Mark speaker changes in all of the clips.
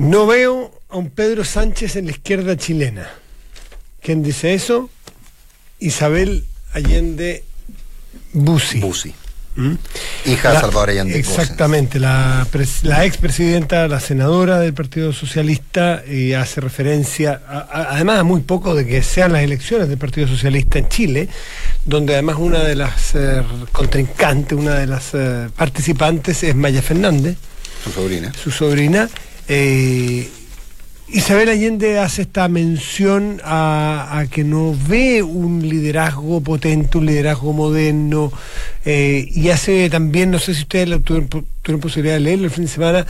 Speaker 1: No veo a un Pedro Sánchez en la izquierda chilena. ¿Quién dice eso? Isabel Allende Bussi.
Speaker 2: Hija de Salvador Allende.
Speaker 1: Exactamente, la expresidenta, la senadora del Partido Socialista, y hace referencia, además a muy poco de que sean las elecciones del Partido Socialista en Chile, donde además una de las contrincantes, una de las participantes es Maya Fernández. Su sobrina. Isabel Allende hace esta mención a que no ve un liderazgo potente, un liderazgo moderno, y hace también, no sé si ustedes tuvieron posibilidad de leerlo el fin de semana,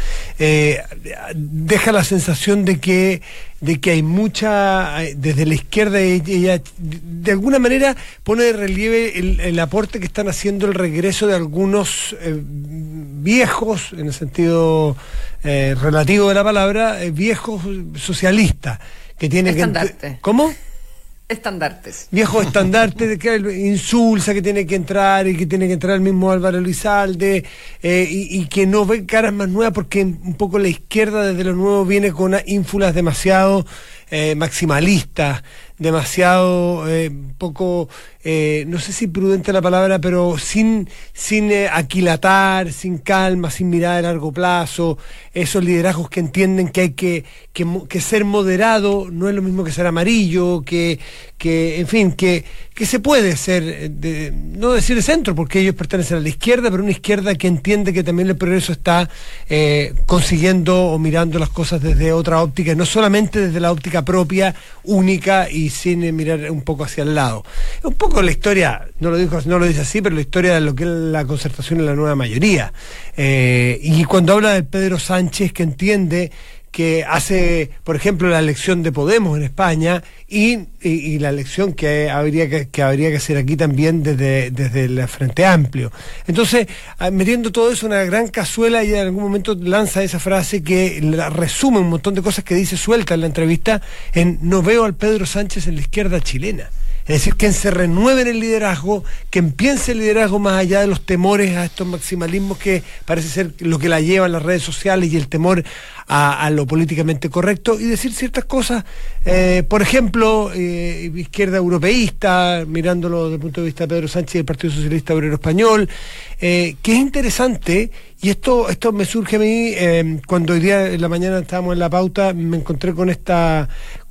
Speaker 1: deja la sensación de que hay mucha, desde la izquierda, ella de alguna manera pone de relieve el aporte que están haciendo, el regreso de algunos viejos, en el sentido relativo de la palabra, viejos socialistas, que tienen
Speaker 3: estandarte.
Speaker 1: ¿Cómo?
Speaker 3: Estandartes.
Speaker 1: Viejos estandartes de que Insulza, que tiene que entrar, y que tiene que entrar el mismo Álvaro Elizalde, y que no ve caras más nuevas, porque un poco la izquierda desde lo nuevo viene con ínfulas demasiado maximalistas, demasiado poco, no sé si prudente la palabra, pero sin aquilatar, sin calma, sin mirada de largo plazo, esos liderazgos que entienden que hay que ser moderado no es lo mismo que ser amarillo, que en fin, que se puede ser, no decir de centro, porque ellos pertenecen a la izquierda, pero una izquierda que entiende que también el progreso está consiguiendo o mirando las cosas desde otra óptica, no solamente desde la óptica propia, única, y sin mirar un poco hacia el lado. Un poco la historia, no lo dice así, pero la historia de lo que es la concertación en la nueva mayoría. Y cuando habla de Pedro Sánchez, que entiende que hace, por ejemplo, la elección de Podemos en España y la elección que habría que hacer aquí también desde el Frente Amplio. Entonces, metiendo todo eso en una gran cazuela, y en algún momento lanza esa frase que resume un montón de cosas que dice suelta en la entrevista, en "no veo al Pedro Sánchez en la izquierda chilena". Es decir, que se renueve en el liderazgo, que empiece el liderazgo más allá de los temores a estos maximalismos que parece ser lo que la llevan las redes sociales, y el temor a lo políticamente correcto, y decir ciertas cosas, por ejemplo, izquierda europeísta, mirándolo desde el punto de vista de Pedro Sánchez y el Partido Socialista Obrero Español, que es interesante. Y esto me surge a mí, cuando hoy día en la mañana estábamos en la pauta, me encontré con esta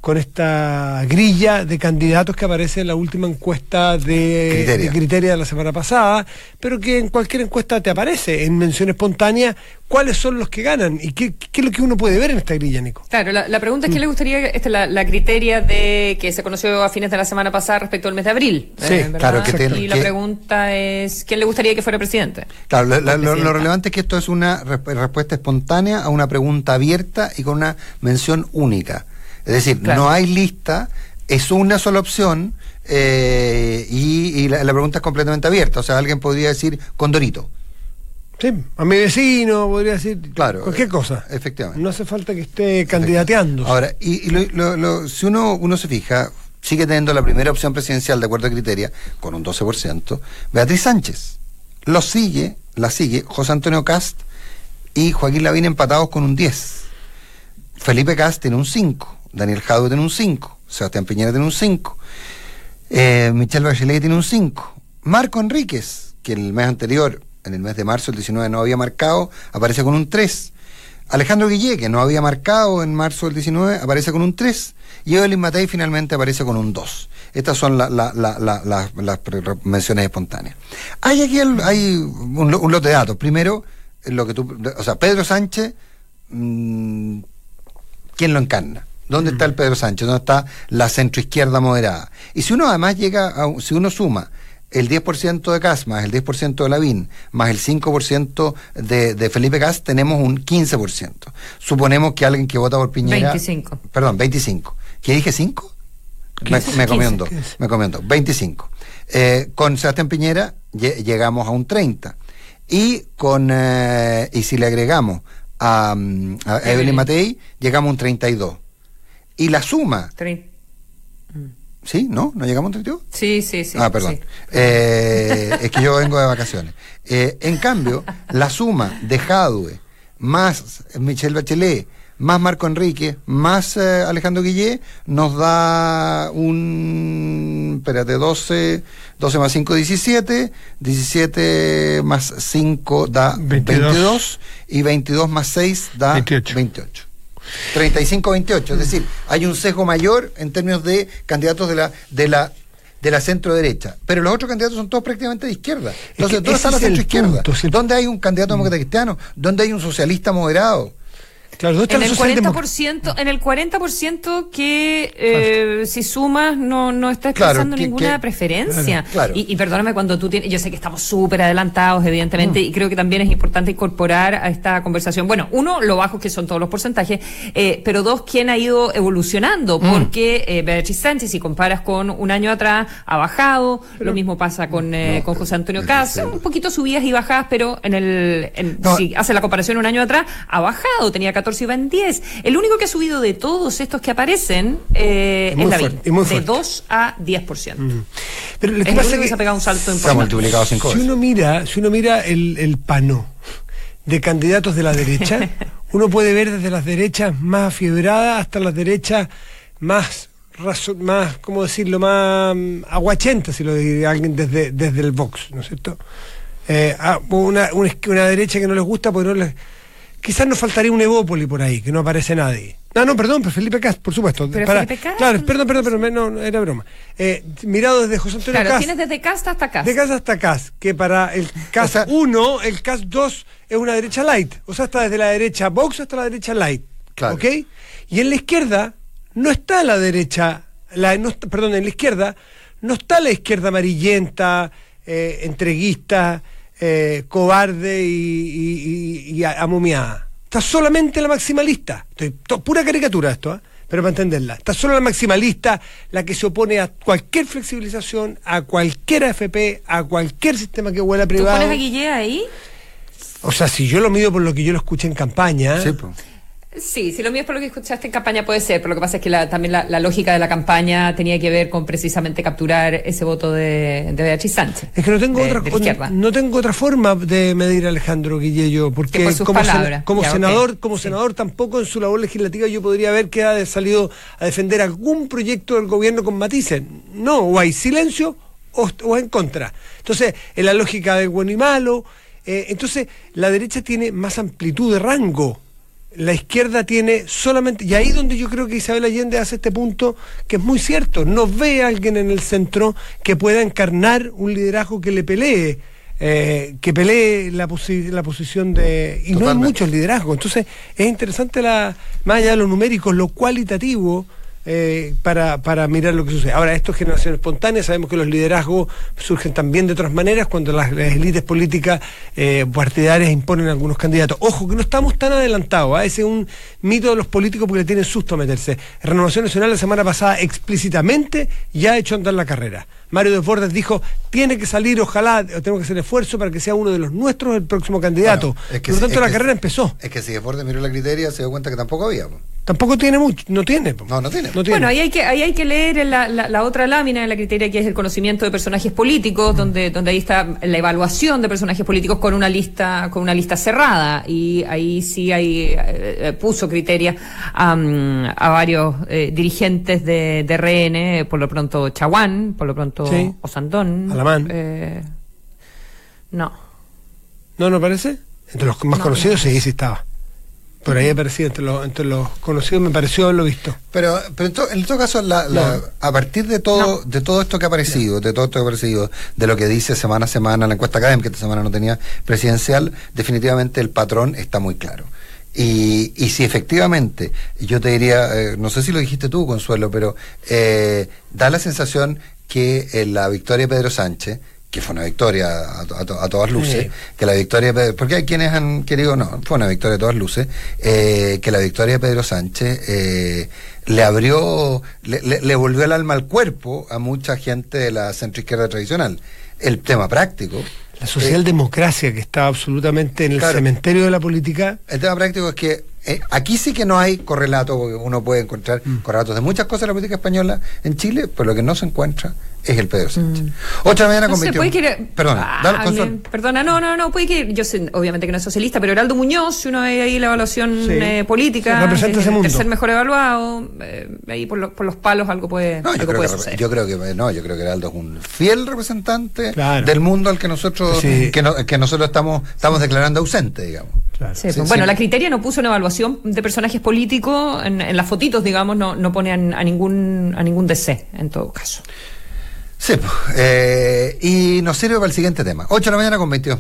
Speaker 1: grilla de candidatos que aparece en la última encuesta de Criteria de la semana pasada, pero que en cualquier encuesta te aparece, en mención espontánea, cuáles son los que ganan, y qué es lo que uno puede ver en esta grilla, Nico.
Speaker 3: Claro, la pregunta es: ¿qué le gustaría, la Criteria de que se conoció a fines de la semana pasada respecto al mes de abril?
Speaker 2: Sí, claro.
Speaker 3: Y la pregunta es: ¿quién le gustaría que fuera presidente?
Speaker 2: Claro, lo relevante es que esto es una respuesta espontánea a una pregunta abierta y con una mención única. Es decir, claro, no hay lista, es una sola opción, y la pregunta es completamente abierta. O sea, alguien podría decir Condorito.
Speaker 1: Sí, a mi vecino podría decir,
Speaker 2: claro,
Speaker 1: cualquier cosa.
Speaker 2: Efectivamente.
Speaker 1: No hace falta que esté candidateando.
Speaker 2: Ahora, si uno se fija, sigue teniendo la primera opción presidencial de acuerdo a Criteria, con un 12%, Beatriz Sánchez. La sigue José Antonio Cast y Joaquín Lavín, empatados con un 10%. Felipe Cast tiene un 5%, Daniel Jadue tiene un 5%, Sebastián Piñera tiene un 5%, Michelle Bachelet tiene un 5%, Marco Enríquez, que el mes anterior, en el mes de marzo del 19, no había marcado, aparece con un 3%, Alejandro Guillé, que no había marcado en marzo del 19, aparece con un 3%, y Evelyn Matei finalmente aparece con un 2%. Estas son las menciones espontáneas. Hay un lote de datos. Primero, Pedro Sánchez, ¿quién lo encarna? ¿Dónde está el Pedro Sánchez? ¿Dónde está la centroizquierda moderada? Y si uno además si uno suma el 10% de Cast más el 10% de Lavín más el 5% de Felipe Cast, tenemos un 15%. Suponemos que alguien que vota por Piñera... 25. ¿Qué dije? ¿5? Me comí un 2. 25. Con Sebastián Piñera llegamos a un 30. Y si le agregamos a Evelyn Matei, llegamos a un 32. Y la suma... ¿Sí? ¿No? ¿No llegamos a un 32?
Speaker 3: Sí.
Speaker 2: Ah, perdón.
Speaker 3: Sí.
Speaker 2: Es que yo vengo de vacaciones. En cambio, la suma de Jadue más Michelle Bachelet más Marco Enrique, más Alejandro Guillé, nos da 12 más 5, 17, 17 más 5 da 22 y 22 más 6 da 28. 35-28, es decir, hay un sesgo mayor en términos de candidatos de la centro derecha, pero los otros candidatos son todos prácticamente de izquierda. Entonces, ¿dónde está la centro izquierda? ¿Dónde hay un candidato demócrata cristiano? ¿Dónde hay un socialista moderado?
Speaker 1: Claro,
Speaker 3: en el 40% que si sumas no está expresando ninguna preferencia.
Speaker 2: Claro.
Speaker 3: Y perdóname cuando tú tienes, yo sé que estamos súper adelantados evidentemente y creo que también es importante incorporar a esta conversación, bueno, uno, lo bajos que son todos los porcentajes, pero dos, quién ha ido evolucionando, porque Beatriz Sánchez, si comparas con un año atrás, ha bajado, lo mismo pasa con José Antonio Cast, un poquito subidas y bajadas, pero si hace la comparación un año atrás, ha bajado, tenía 14 y va en 10. El único que ha subido de todos estos que aparecen es Lavín, de 2 a 10%.
Speaker 1: Pero lo que
Speaker 3: es
Speaker 1: pasa
Speaker 3: el único que se ha pegado un salto
Speaker 2: se ha multiplicado 5 veces.
Speaker 1: Si uno mira el panó de candidatos de la derecha, uno puede ver desde las derechas más afiebradas hasta las derechas más, ¿cómo decirlo?, más aguachentas, si lo diría alguien desde el Vox, ¿no es cierto? Una derecha que no les gusta porque no les... Quizás nos faltaría un Evópoli por ahí, que no aparece nadie. Perdón, pero Felipe Cast, por supuesto.
Speaker 3: Felipe Cast,
Speaker 1: claro, perdón, no, era broma. Mirado desde José Antonio Cast.
Speaker 3: Claro, tienes desde Cast hasta Cast.
Speaker 1: De Cast hasta Cast, que para el Cast 1, el Cast 2 es una derecha light. O sea, está desde la derecha Vox hasta la derecha light.
Speaker 2: Claro.
Speaker 1: ¿Ok? Y en la izquierda no está la derecha, en la izquierda no está la izquierda amarillenta, entreguista, cobarde y amomiada. Está solamente la maximalista. Pura caricatura esto, pero para entenderla. Está solo la maximalista, la que se opone a cualquier flexibilización, a cualquier AFP, a cualquier sistema que huela privado.
Speaker 3: ¿Tú pones a Guillé ahí?
Speaker 1: O sea, si yo lo mido por lo que yo lo escuché en campaña...
Speaker 2: Sí, pues.
Speaker 3: Sí, si lo mío es por lo que escuchaste en campaña puede ser, pero lo que pasa es que también la lógica de la campaña tenía que ver con precisamente capturar ese voto de Beatriz Sánchez.
Speaker 1: Es que no tengo otra forma de medir a Alejandro Guillé, porque como senador tampoco en su labor legislativa yo podría haber que ha salido a defender algún proyecto del gobierno con matices. No, o hay silencio o en contra. Entonces, en la lógica del bueno y malo, entonces la derecha tiene más amplitud de rango. La izquierda tiene solamente, y ahí donde yo creo que Isabel Allende hace este punto que es muy cierto, no ve a alguien en el centro que pueda encarnar un liderazgo que le pelee, la posición de... Y Totalmente. No hay muchos liderazgos, entonces es interesante más allá de lo numérico, lo cualitativo, para mirar lo que sucede. Ahora, esto es generación espontánea, sabemos que los liderazgos surgen también de otras maneras cuando las élites políticas partidarias imponen a algunos candidatos. Ojo, que no estamos tan adelantados, ese es un mito de los políticos porque le tienen susto a meterse. Renovación Nacional la semana pasada explícitamente ya ha hecho andar la carrera. Mario Desbordes dijo, tiene que salir, ojalá, tenemos que hacer esfuerzo para que sea uno de los nuestros el próximo candidato. Bueno, por lo tanto, la carrera empezó.
Speaker 2: Es que si Desbordes miró la criteria, se dio cuenta que tampoco había.
Speaker 1: Tampoco tiene mucho, no tiene.
Speaker 2: No tiene.
Speaker 3: Bueno, ahí hay que leer la otra lámina de la criteria, que es el conocimiento de personajes políticos, donde ahí está la evaluación de personajes políticos con una lista cerrada, y ahí sí puso criteria a varios dirigentes de RN, por lo pronto Chaguán, por lo pronto sí. Osandón.
Speaker 1: Alamán.
Speaker 3: No
Speaker 1: parece. Entre los más conocidos sí estaba. Por ahí aparecía entre los conocidos, me pareció haberlo visto.
Speaker 2: Pero en todo caso, a partir de todo esto que ha aparecido, de lo que dice semana a semana la encuesta académica, que esta semana no tenía presidencial, definitivamente el patrón está muy claro. Y si efectivamente, yo te diría, no sé si lo dijiste tú, Consuelo, pero da la sensación que la victoria de Pedro Sánchez, que fue una victoria a todas luces, sí. Que la victoria de Pedro, porque hay quienes han querido, no, fue una victoria a todas luces, que la victoria de Pedro Sánchez le volvió el alma al cuerpo a mucha gente de la centroizquierda tradicional. El tema práctico,
Speaker 1: la socialdemocracia que está absolutamente en el cementerio de la política.
Speaker 2: El tema práctico es que aquí sí que no hay correlato, porque uno puede encontrar correlatos de muchas cosas de la política española en Chile, pero lo que no se encuentra es el Pedro Sánchez. 8 de la mañana con 21.
Speaker 3: Perdona, no, puede que, yo sé, obviamente que no es socialista, pero Heraldo Muñoz, si uno ve ahí la evaluación política,
Speaker 1: representa ese mundo.
Speaker 3: El tercer mejor evaluado, ahí por los palos algo puede, suceder.
Speaker 2: Yo creo que Heraldo es un fiel representante del mundo al que nosotros que nosotros estamos declarando ausente, digamos.
Speaker 3: Claro. Bueno, la Criteria no puso una evaluación de personajes políticos en las fotitos, digamos, no pone a ningún DC en todo caso.
Speaker 2: Sí, y nos sirve para el siguiente tema. 8 de la mañana con 22.